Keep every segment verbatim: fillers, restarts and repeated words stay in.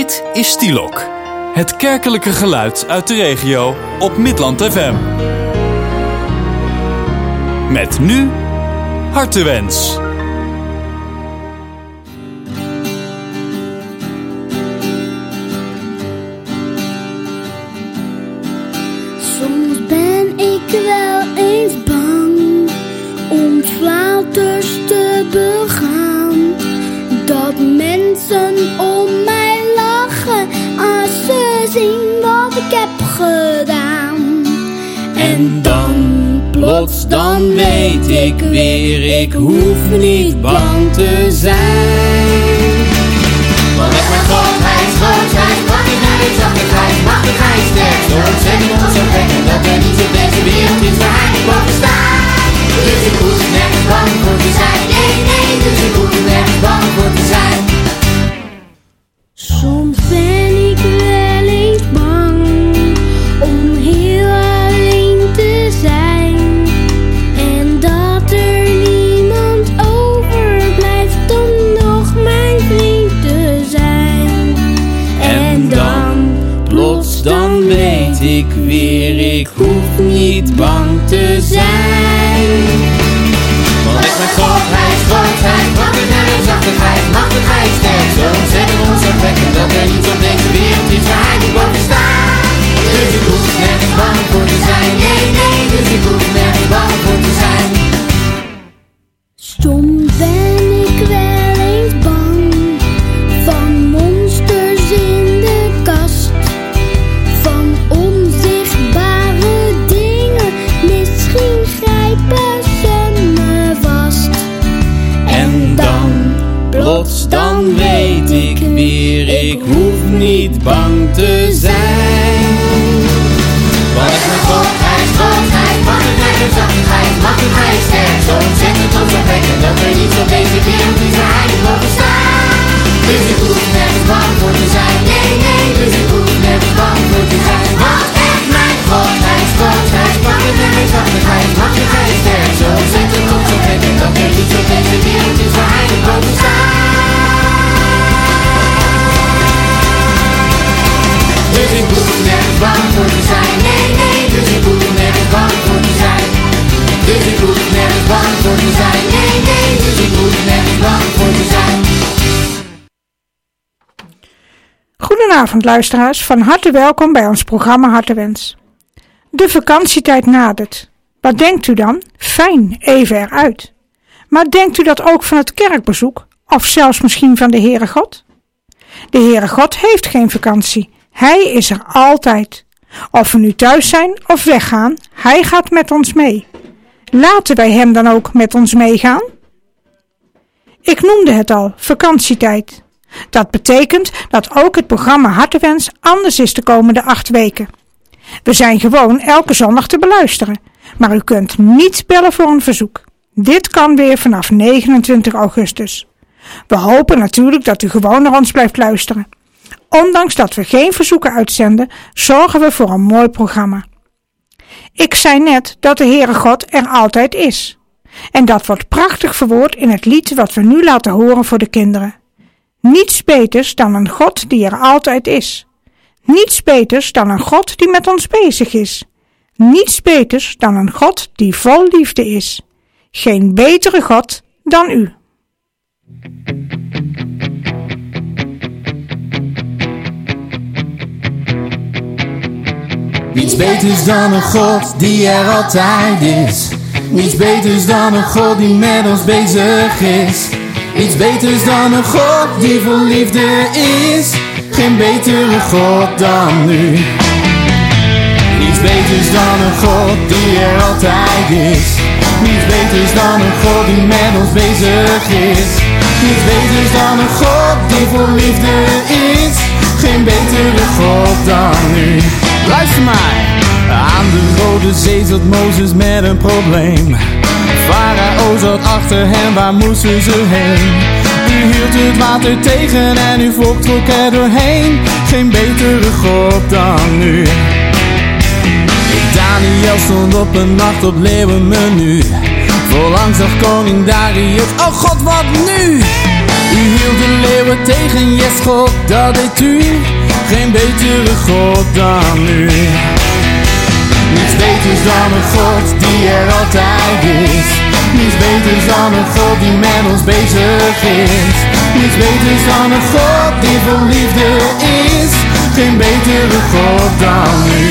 Dit is Stielok, het kerkelijke geluid uit de regio op Midland F M. Met nu Hartewens. Soms ben ik wel eens bang om fouters te begaan. Dat mensen om mij lachen als ze zien wat ik heb gedaan. En dan, plots dan weet ik weer, ik hoef niet bang te zijn. Want echt mijn God, hij is groot, hij is machtig, hij is zachtig, hij is machtig, hij is sterk. Zo ontzettend ontzagwekkend dat er niets op deze wereld is waar hij niet boven staat. Dus ik hoef nergens bang voor te zijn, nee, nee, dus ik hoef nergens bang voor te zijn. Soms ben ik wel eens bang om heel alleen te zijn. En dat er niemand overblijft om nog mijn vriend te zijn. En dan, plots dan weet ik weer, ik hoef niet bang te zijn. Want echt mijn God, hij is groot, hij is machtig, hij is zachtig, hij is machtig, hij is sterk. Zo ontzettend ontzagwekkend dat er niets op deze wereld is waar hij niet boven staat. Dus ik hoef nergens bang voor te zijn, nee, nee, dus ik hoef nergens bang voor te zijn. Soms ben ik wel eens bang van monsters in de kast. Van onzichtbare dingen, misschien grijpen ze me vast. En dan, plots dan weet ik weer, ik hoef niet bang te zijn. Want echt mijn God, hij is groot, hij is machtig, hij is zachtig, hij is machtig, hij is sterk. Zo ontzettend ontzagwekkend dat er niets op deze wereld is waar hij niet boven staat. Dus ik hoef nergens bang voor te zijn, nee, nee, dus ik hoef nergens bang voor te zijn. Want echt mijn God, hij is groot, hij is machtig, hij is zachtig, hij is machtig, hij is sterk. Zo ontzettend ontzagwekkend dat er niets op deze wereld is waar hij niet boven staat. Dus ik hoef nergens bang voor te zijn, nee, nee, dus ik hoef nergens bang voor te zijn. Dus ik hoef nergens bang voor te zijn, nee, nee, dus ik hoef nergens bang voor te zijn. Goedenavond luisteraars, van harte welkom bij ons programma Hartewens. De vakantietijd nadert. Wat denkt u dan? Fijn, even eruit. Maar denkt u dat ook van het kerkbezoek? Of zelfs misschien van de Heere God? De Heere God heeft geen vakantie. Hij is er altijd. Of we nu thuis zijn of weggaan, hij gaat met ons mee. Laten wij hem dan ook met ons meegaan? Ik noemde het al, vakantietijd. Dat betekent dat ook het programma Hartewens anders is de komende acht weken. We zijn gewoon elke zondag te beluisteren, maar u kunt niet bellen voor een verzoek. Dit kan weer vanaf negenentwintig augustus. We hopen natuurlijk dat u gewoon naar ons blijft luisteren. Ondanks dat we geen verzoeken uitzenden, zorgen we voor een mooi programma. Ik zei net dat de Heere God er altijd is. En dat wordt prachtig verwoord in het lied wat we nu laten horen voor de kinderen. Niets beters dan een God die er altijd is. Niets beters dan een God die met ons bezig is. Niets beters dan een God die vol liefde is. Geen betere God dan u. Niets beters dan een God die er altijd is. Niets beters dan een God die met ons bezig is. Niets beters dan een God die vol liefde is. Geen betere God dan u. Niets beters dan een God die er altijd is. Niets beters dan een God die met ons bezig is. Niets beters dan een God die vol liefde is. Geen betere God dan u. Luister maar. Aan de Rode Zee zat Mozes met een probleem. Farao zat achter hem, waar moesten ze heen? U hield het water tegen en uw volk trok er doorheen. Geen betere God dan u. Daniel stond op een nacht op leeuwenmenu. Voorlang zag koning Darius, oh God, wat nu? U hield de leeuwen tegen, yes God, dat deed u. Geen betere God dan u. Niets beters dan een God die er altijd is. Niets beters dan een God die met ons bezig is. Niets beters dan een God die vol liefde is. Geen betere God dan u.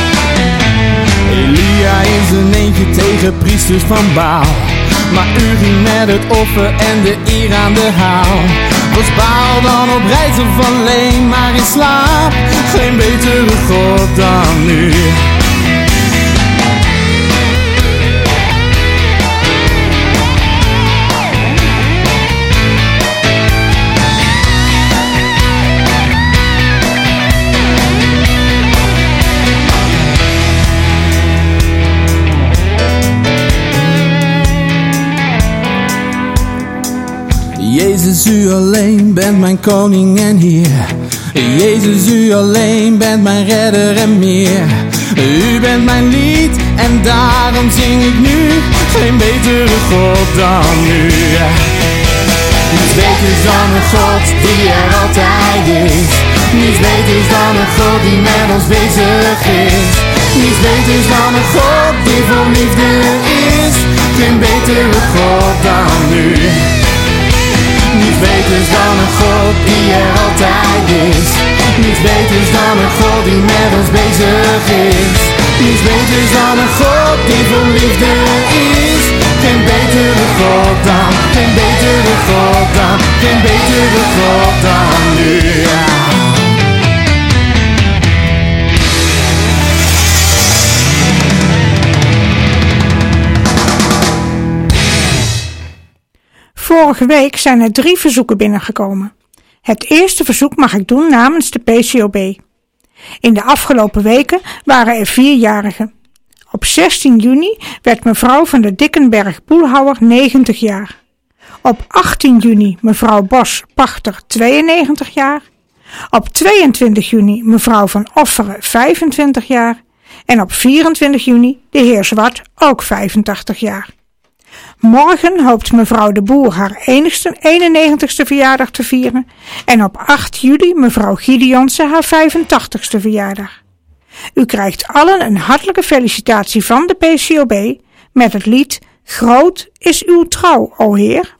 Elia in zijn eentje tegen priesters van Baal. Maar u ging met het offer en de eer aan de haal. Was Baal dan op reis of alleen maar in slaap? Geen betere God dan u. Jezus, u alleen bent mijn koning en heer. Jezus, u alleen bent mijn redder en meer. U bent mijn lied en daarom zing ik nu. Geen betere God dan u. Niets beters dan een God die er altijd is. Niets beters dan een God die met ons bezig is. Niets beters dan een God die vol liefde is. Geen betere God dan u. Niets beters dan een God die er altijd is. Niets beters dan een God die met ons bezig is. Niets beters dan een God die vol liefde is. Geen betere God dan, geen betere God dan, geen betere God dan nu. Vorige week zijn er drie verzoeken binnengekomen. Het eerste verzoek mag ik doen namens de P C O B. In de afgelopen weken waren er vierjarigen. Op zestien juni werd mevrouw van der Dickenberg-Poelhouwer negentig jaar. Op achttien juni mevrouw Bos-Pachter tweeënnegentig jaar. Op tweeëntwintig juni mevrouw van Offeren vijfentwintig jaar. En op vierentwintig juni de heer Zwart ook vijfentachtig jaar. Morgen hoopt mevrouw de Boer haar enigste eenennegentigste verjaardag te vieren en op acht juli mevrouw Gideonse haar vijfentachtigste verjaardag. U krijgt allen een hartelijke felicitatie van de P C O B met het lied Groot is uw trouw, o Heer.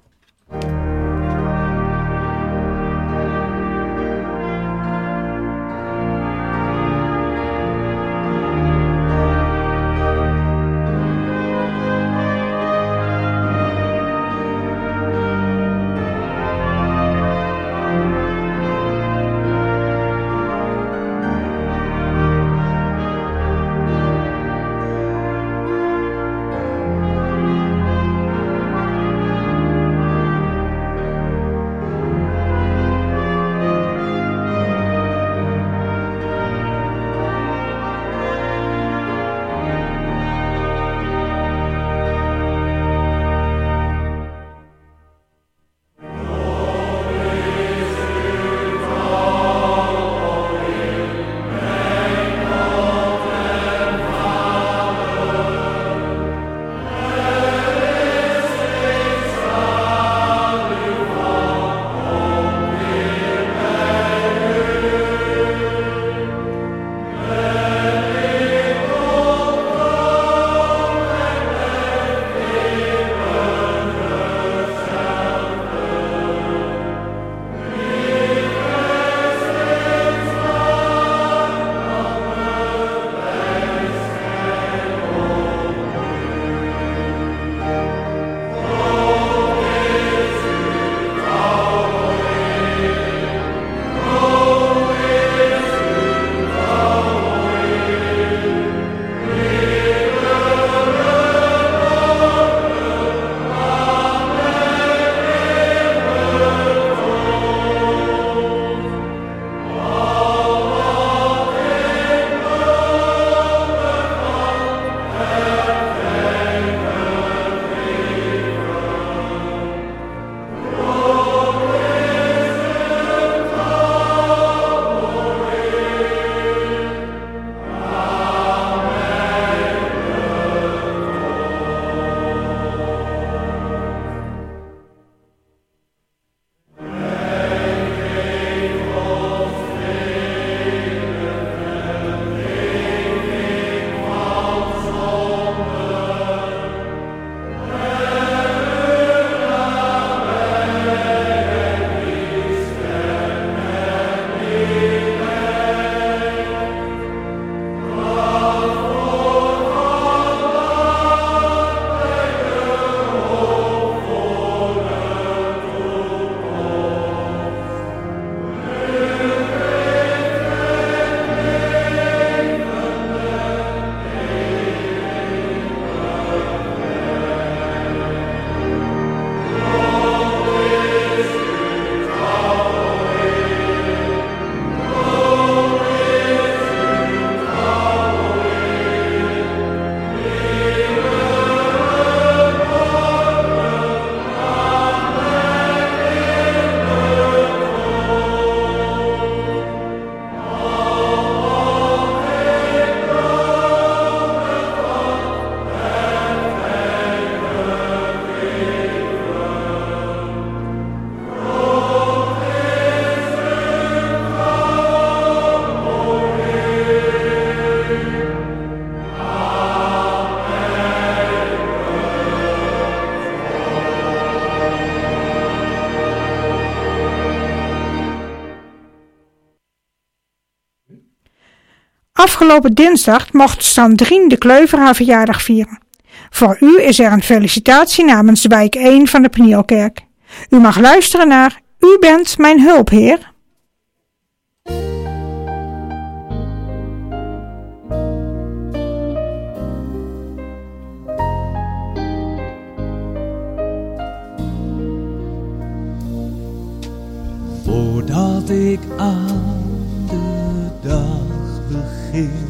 Afgelopen dinsdag mocht Sandrine de Kleuver haar verjaardag vieren. Voor u is er een felicitatie namens wijk één van de Penielkerk. U mag luisteren naar U bent mijn hulp, Heer. Voordat ik aan de dag begin,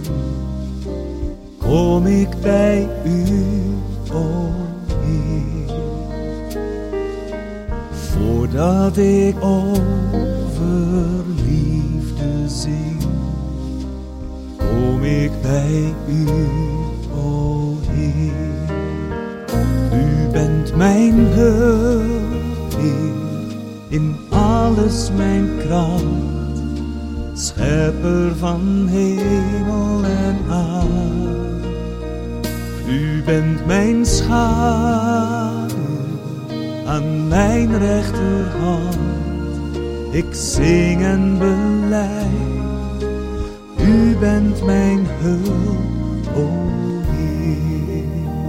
kom ik bij u, o Heer. Voordat ik over liefde zing, kom ik bij u, o Heer. U bent mijn hulp, Heer, in alles mijn kracht, schepper van hemel en aarde. U bent mijn schaduw aan mijn rechterhand. Ik zing en belijd, u bent mijn hulp, o Heer.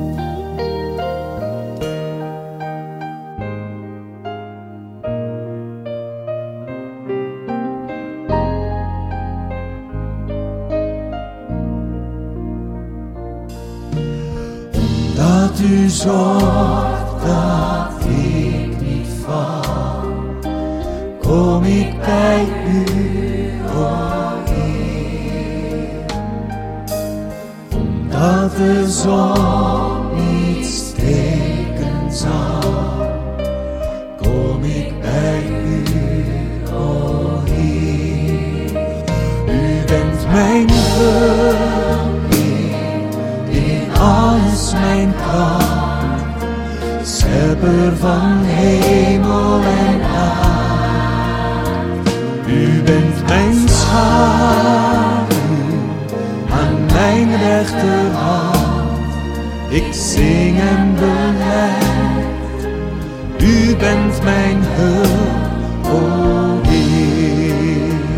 Dat u zorgt dat ik niet val, kom ik bij u, o Heer. Omdat de zon niet steken zal, kom ik bij u, o Heer. U bent mijn hulp, in alles mijn kracht, schepper van hemel en aarde. U bent mijn schaduw aan mijn rechterhand. Ik zing en belijd, u bent mijn hulp, o Heer.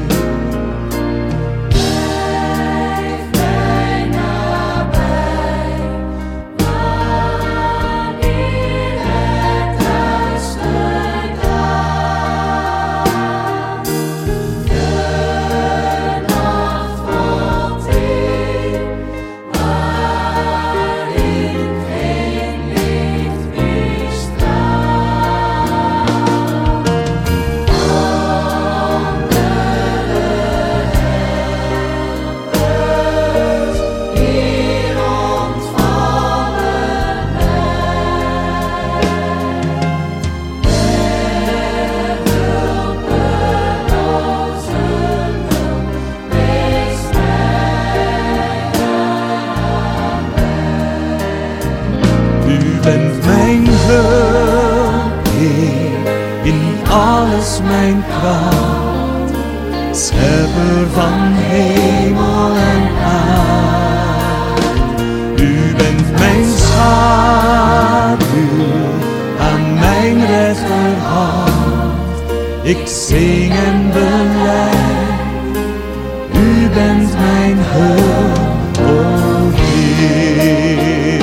Mijn kracht, schepper van hemel en aarde. U bent mijn schaduw aan mijn rechterhand. Ik zing en belijd, u bent mijn hulp, o Heer.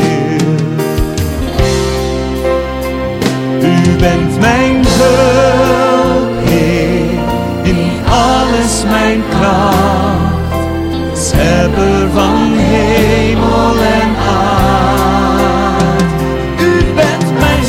U bent mijn hulp, in alles mijn kracht, schepper van hemel en aarde. U bent mijn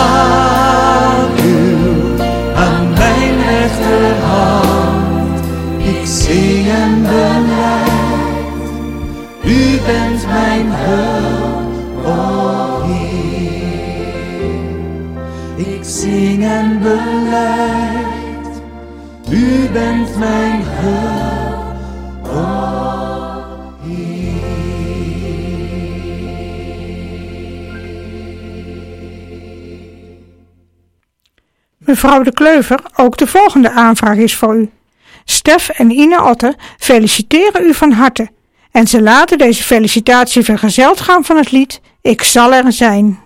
schaduw aan mijn rechterhand. Ik zing en belijd, u bent mijn hulp, o Heer. Ik zing en belijd, u bent mijn hulp, o Heer. Mevrouw de Kleuver, ook de volgende aanvraag is voor u. Stef en Ine Otte feliciteren u van harte en ze laten deze felicitatie vergezeld gaan van het lied Ik zal er zijn.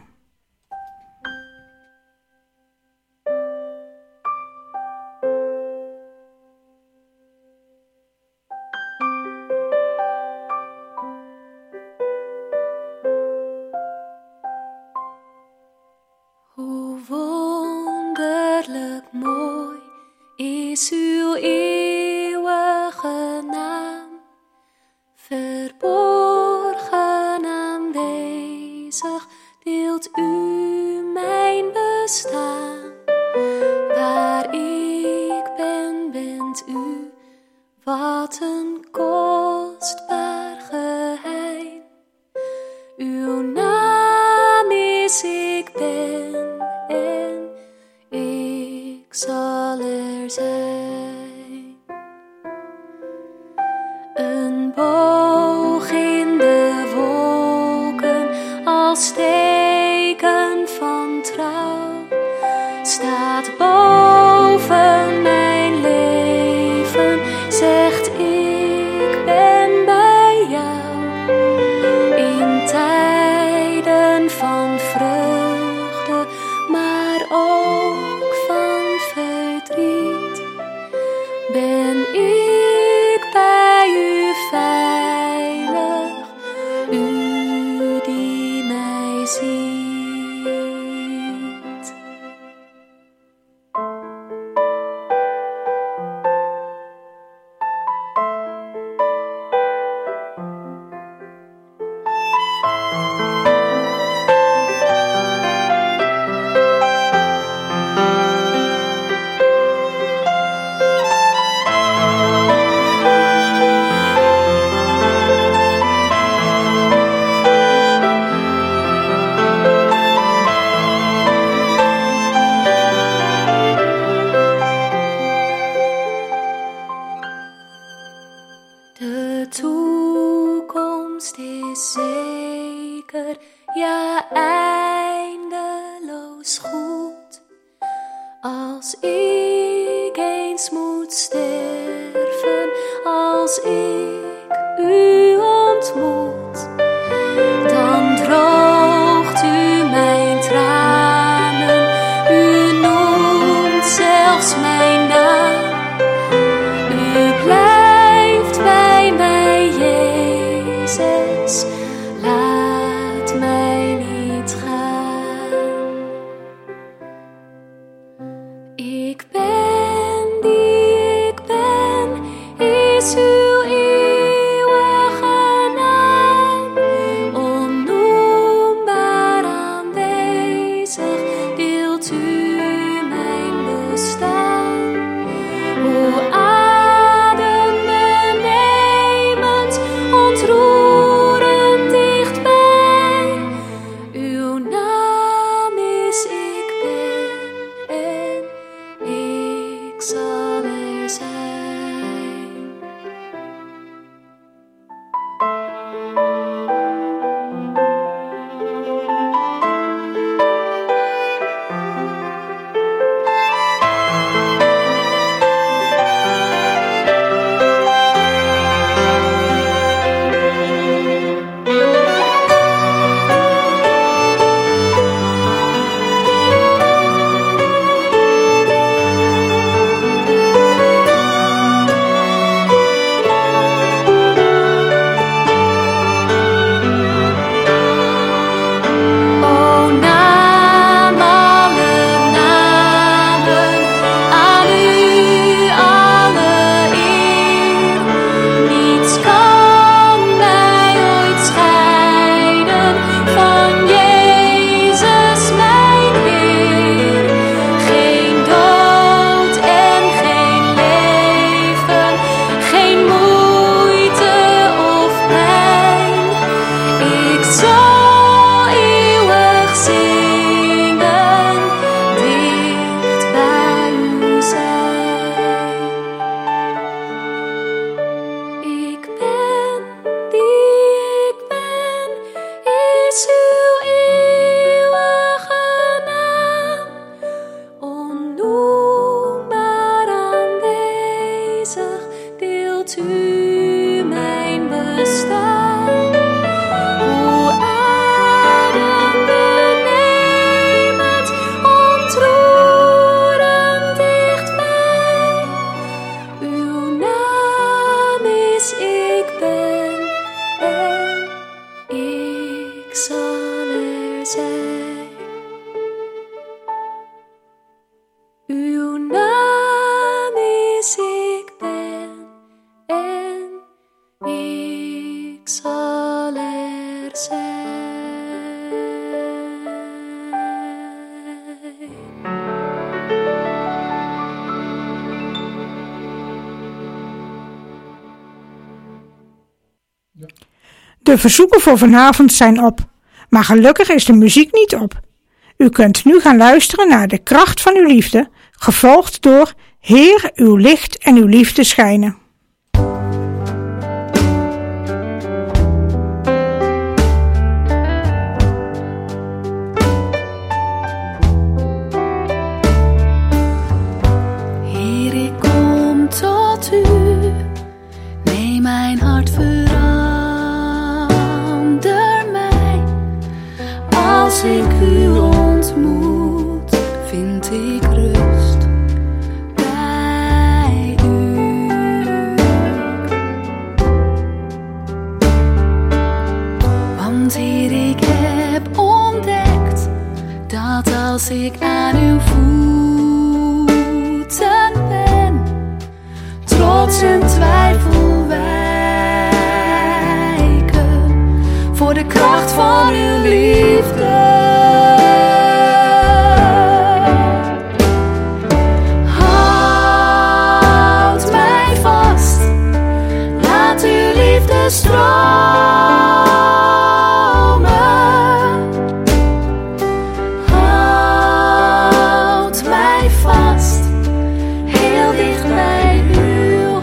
Wat een kostbaar geheim. Uw naam is ik ben en ik zal er zijn. Een boog in de wolken als teken van trouw staat boven mijn leven, zegt ik ben bij jou. In tijden van vreugde, maar ook van verdriet, ben ik bij u veilig, u die mij ziet. De toekomst is zeker, ja eindeloos goed. Als ik eens moet sterven, als ik u ontmoet, dan droogt u mijn tranen, u noemt zelfs mijn naam. U blijft bij mij, Jezus, laat mij niet gaan. Ik ben die ik ben, is uw eeuwige naam. Onnoembaar aanwezig, deelt u mijn bestaan. O adembenemend, ontroerend dichtbij. Uw naam is ik ben en ik zal er zijn. O naam alle namen, aan u alle eer. Niets kan mij ooit scheiden van Jezus mijn Heer. Geen dood en geen leven, geen moeite of pijn. Ik zal eeuwig zingen, dicht bij u zijn. Ik ben die ik ben, is uw eeuwige naam. Onnoembaar aanwezig, deelt u mijn bestaan. Hoe adembenemend, ontroerend dichtbij. Uw naam is ik ben en ik zal er zijn. Uw naam is ik ben en ik zal er zijn. De verzoeken voor vanavond zijn op, maar gelukkig is de muziek niet op. U kunt nu gaan luisteren naar De Kracht van uw Liefde, gevolgd door Heer, uw licht en uw liefde schijnen. Heer, ik kom tot u, neem mijn hart verander mij. Als ik u ontmoet, vind ik rust bij u. Want Heer, ik heb ontdekt dat als ik aan uw voeten ben, trots en twijfel wijken voor de kracht van uw liefde. Houd mij vast, laat uw liefde stromen. Houd mij vast, heel dicht bij uw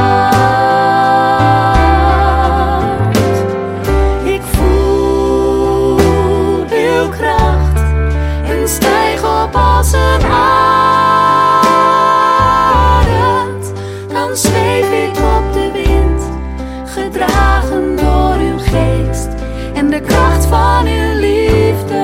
hart. Ik voel uw kracht en stijg op als een arend. Dan zweef ik op de wind, gedragen door uw geest en de kracht van uw liefde.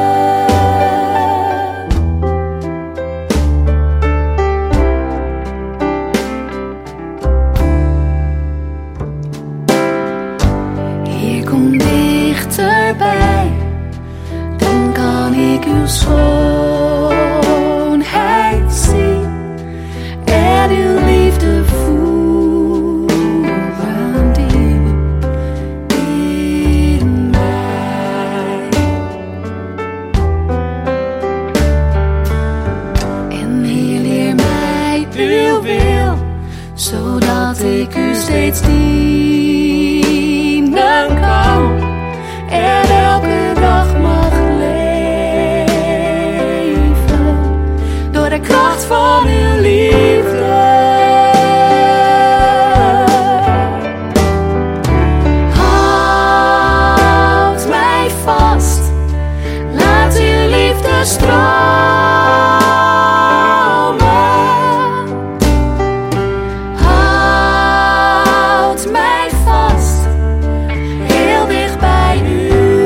Hier kom dichterbij, dan kan ik uw schoonheid zien en uw liefde voelen diep in mij. En Heer, leer mij uw wil, zodat ik u steeds dienen kan en elke dag mag leven door de kracht van uw liefde. Houd mij vast, laat uw liefde stromen. Houd mij vast, heel dicht bij u.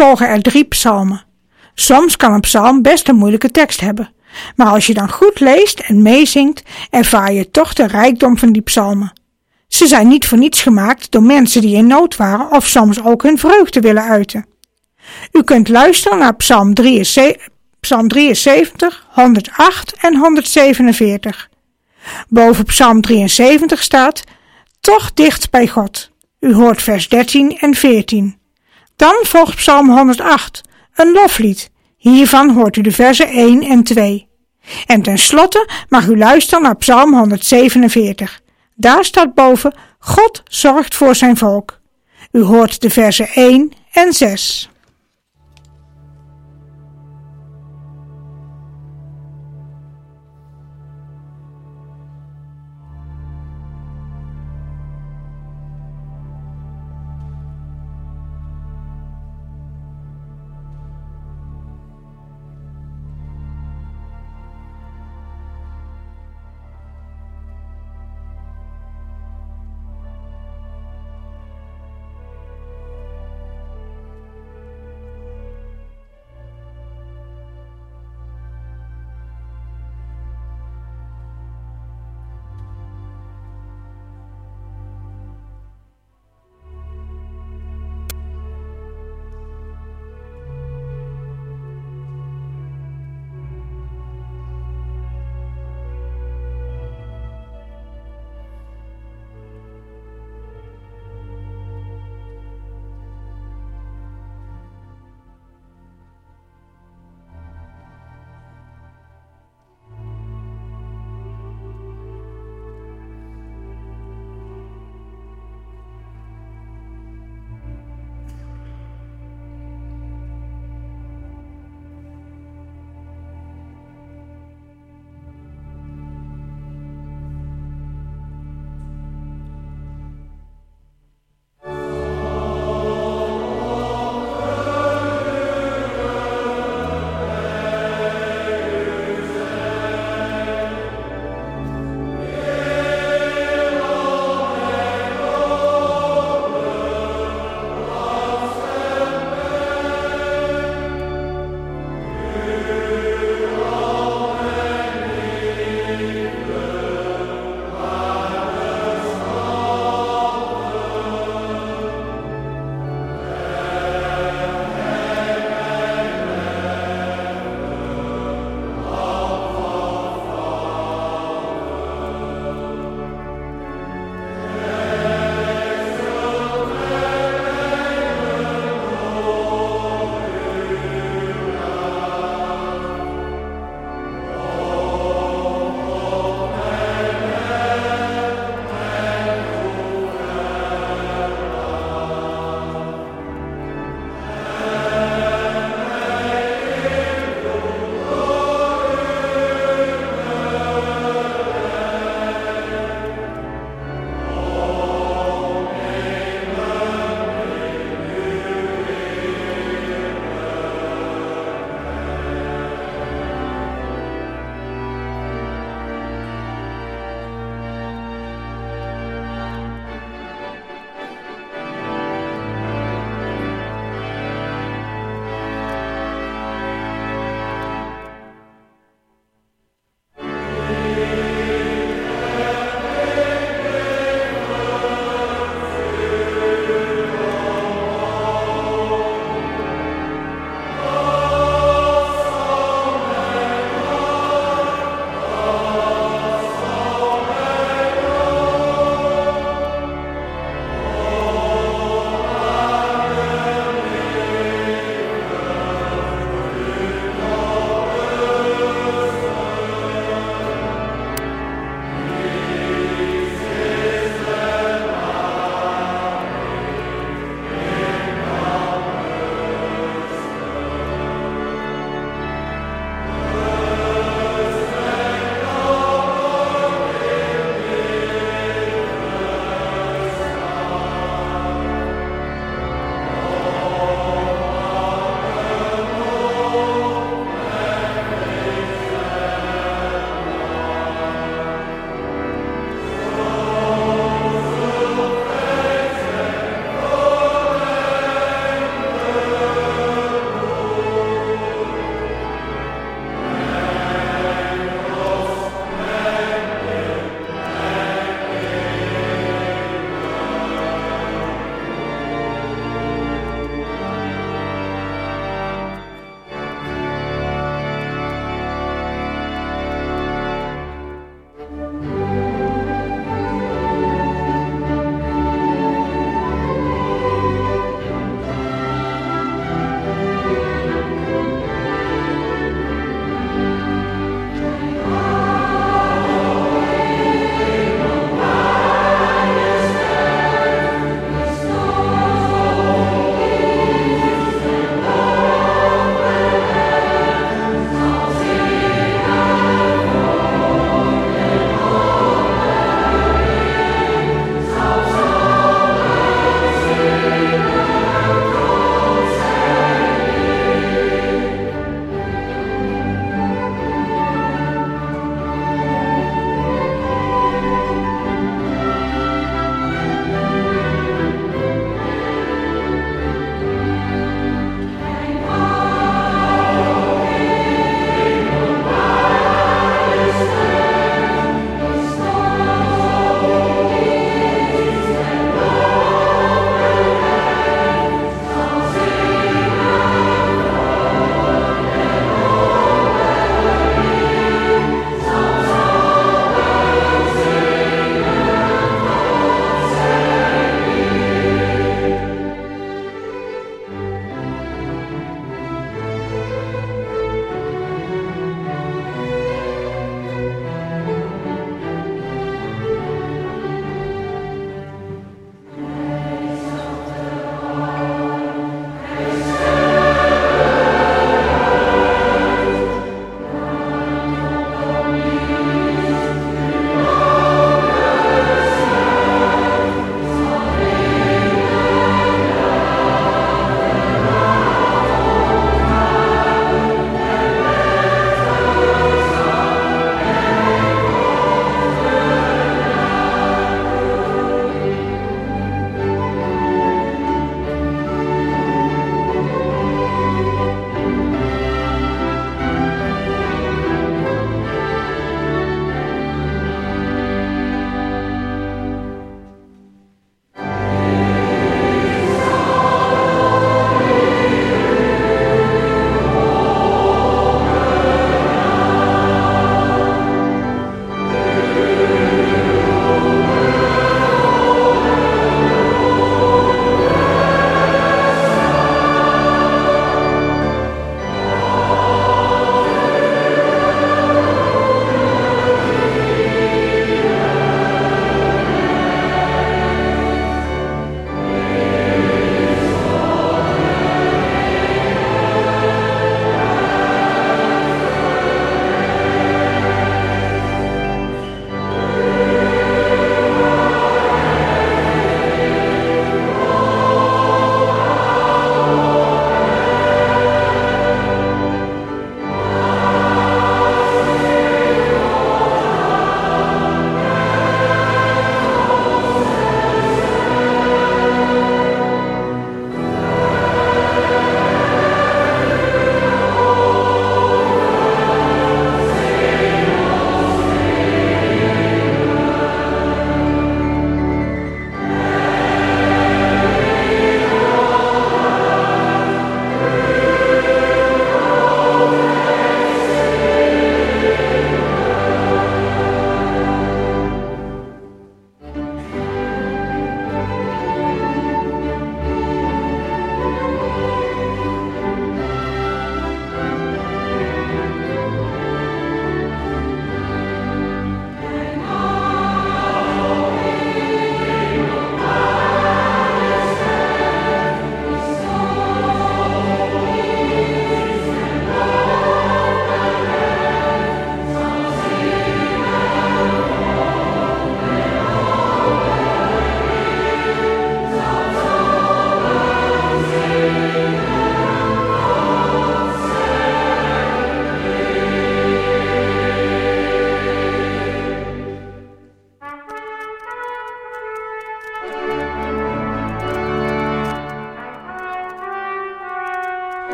volgen er drie psalmen. Soms kan een psalm best een moeilijke tekst hebben, maar als je dan goed leest en meezingt, ervaar je toch de rijkdom van die psalmen. Ze zijn niet voor niets gemaakt door mensen die in nood waren of soms ook hun vreugde willen uiten. U kunt luisteren naar Psalm drieënzeventig, honderdacht en honderdzevenenveertig. Boven Psalm drieënzeventig staat: toch dicht bij God. U hoort vers dertien en veertien. Dan volgt Psalm honderdacht, een loflied. Hiervan hoort u de versen één en twee. En tenslotte mag u luisteren naar Psalm honderdzevenenveertig. Daar staat boven: God zorgt voor zijn volk. U hoort de versen één en zes.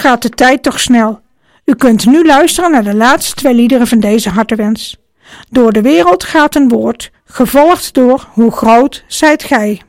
gaat de tijd toch snel. U kunt nu luisteren naar de laatste twee liederen van deze hartewens. Door de wereld gaat een woord, gevolgd door Hoe groot zijt gij.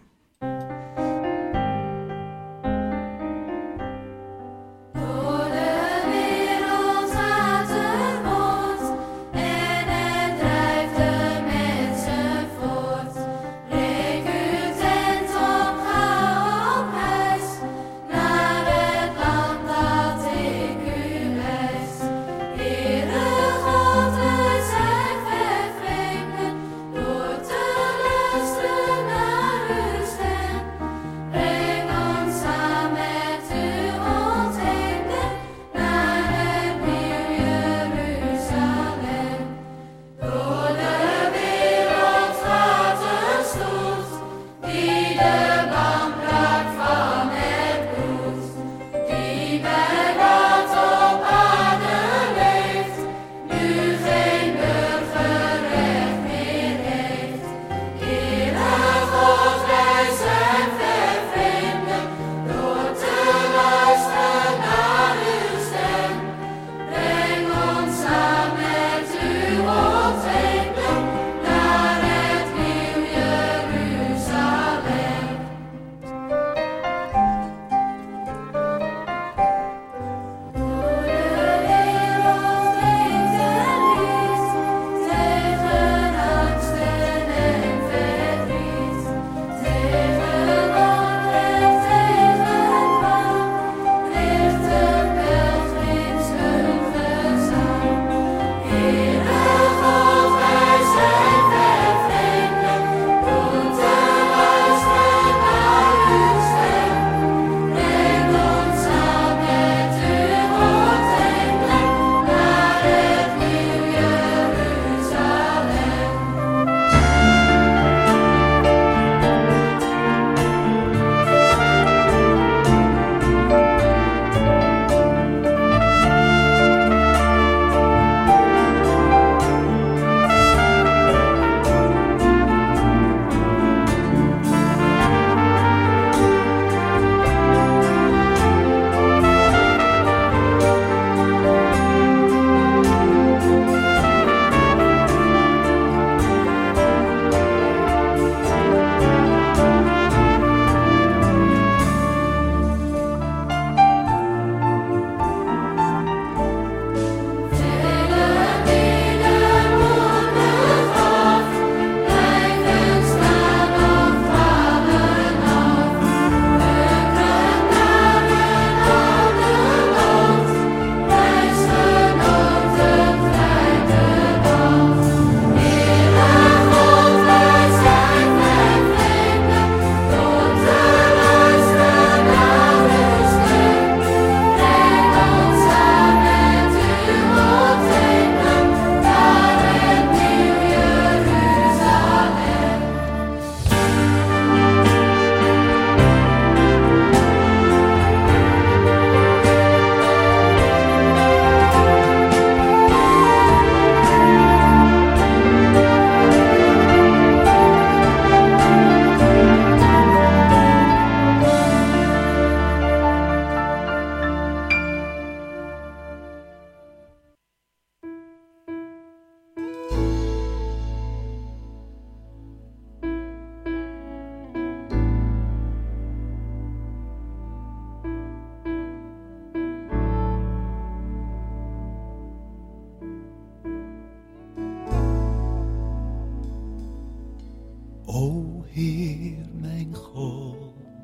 O Heer mijn God,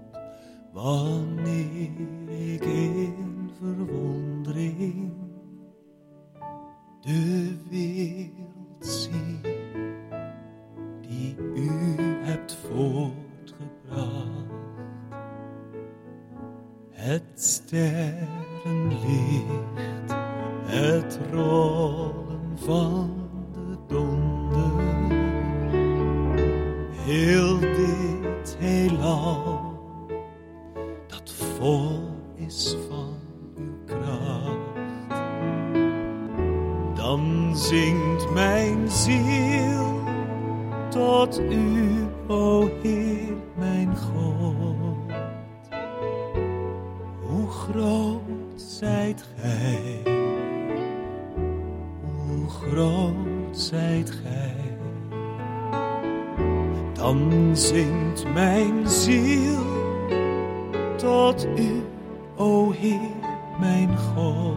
wanneer ik in verwondering de wereld zie die u hebt voortgebracht, het sterrenlicht, het rollen van de donder, heel dit heelal dat vol is van uw kracht, dan zingt mijn ziel tot u, o Heer mijn God. Hoe groot zijt gij, hoe groot zijt gij. Dan zingt mijn ziel tot u, o Heer, mijn God.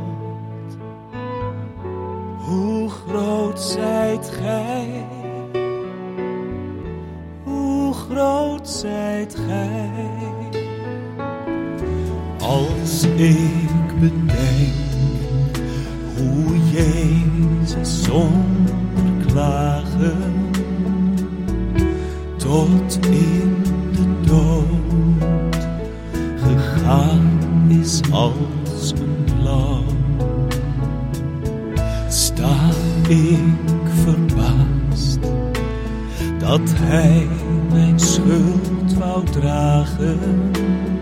Hoe groot zijt gij, hoe groot zijt gij. Als ik bedenk hoe Jezus zonder klagen tot in de dood gegaan is als een lam, sta ik verbaasd dat hij mijn schuld wou dragen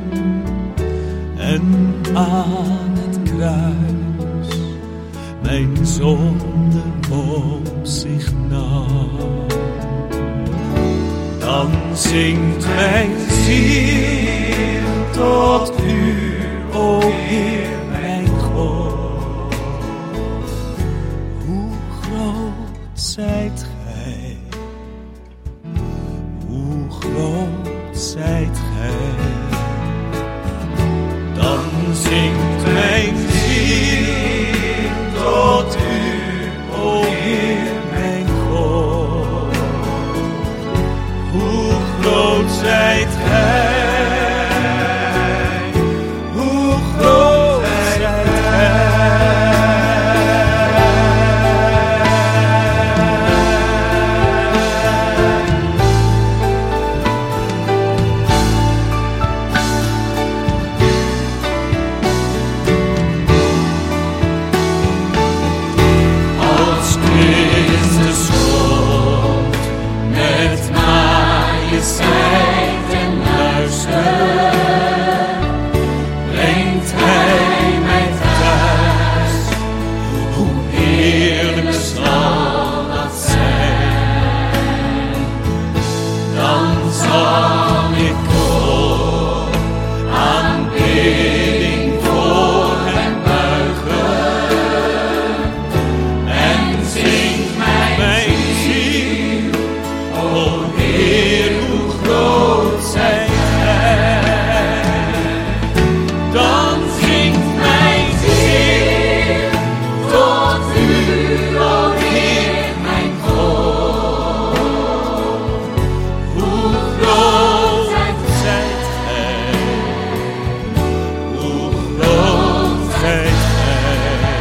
en aan het kruis mijn zonde op zich nam. Dan zingt mijn ziel tot u, o Heer, mijn God. Hoe groot zijt gij, hoe groot zijt gij. Dan zingt mijn ziel tot u, o Heer, mijn God. Hoe groot zijt gij, hoe groot zijt gij. Als Christus komt met majesteit en luister, brengt hij mij thuis. Hoe heerlijk zal dat zijn. Dan zal ik voor aanbidding voor hem buigen en zingt mijn ziel, o Heer, hoe groot zijt gij. Dan zingt mijn ziel tot u, o Heer, mijn God. Hoe groot zijt gij, hoe groot zijt gij.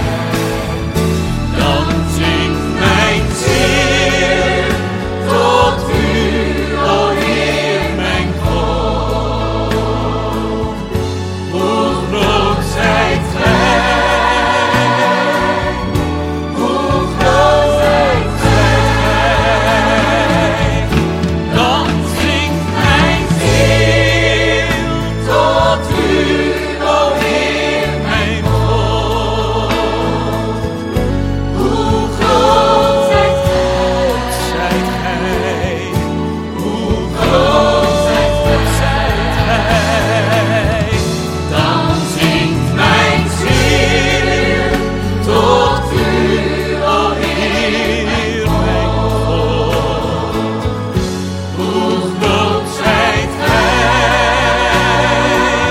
Dan zingt mijn ziel tot u, o Heer, mijn God. Hoe groot zijt gij, hoe groot zijt gij. Dan zingt mijn ziel tot u, o Heer, mijn God. Hoe groot zijt gij, hoe groot zijt gij. Dan zingt mijn ziel tot u, o Heer, mijn God. Hoe groot zijt gij,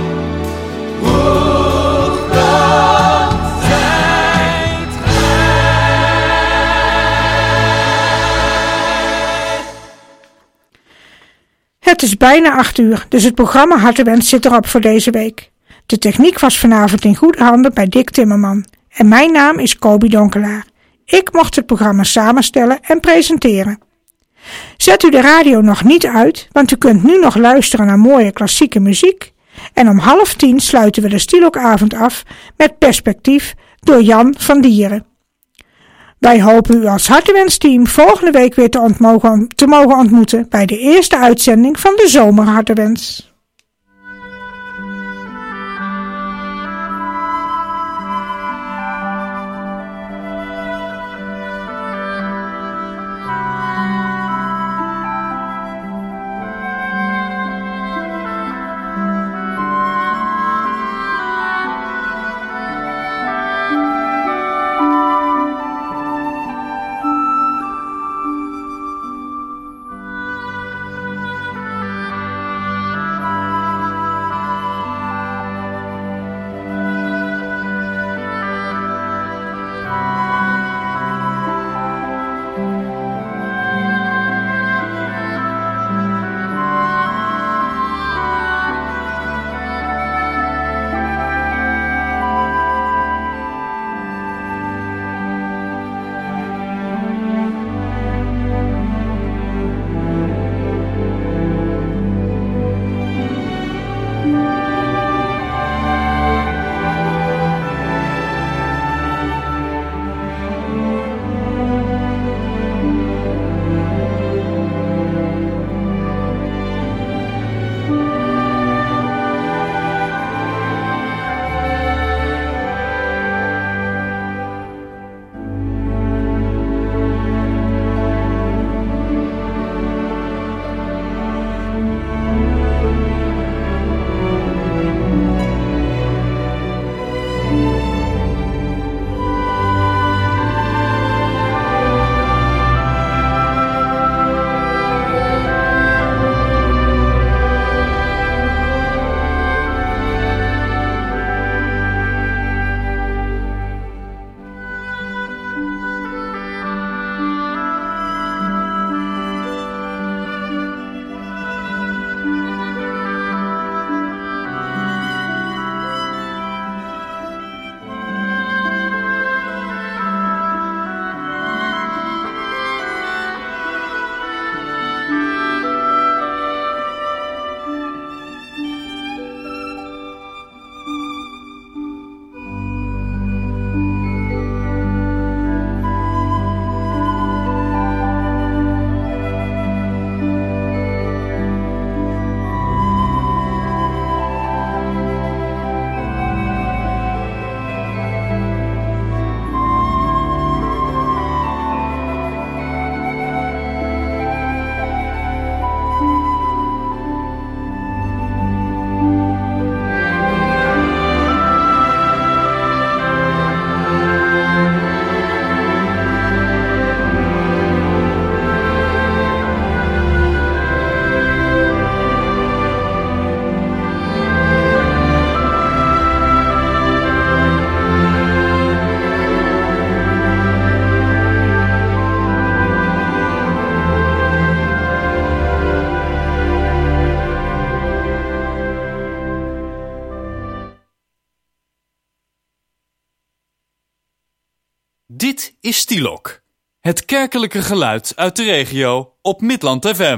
hoe groot zijt gij. Het is bijna acht uur, dus het programma Hartewens zit erop voor deze week. De techniek was vanavond in goede handen bij Dick Timmerman. En mijn naam is Kobi Donkelaar. Ik mocht het programma samenstellen en presenteren. Zet u de radio nog niet uit, want u kunt nu nog luisteren naar mooie klassieke muziek. En om half tien sluiten we de Stielokavond af met Perspectief door Jan van Dieren. Wij hopen u als Hartewensteam volgende week weer te, ontmogen, te mogen ontmoeten bij de eerste uitzending van de Zomer Hartewens. Dit is Stielok, het kerkelijke geluid uit de regio op Midland F M.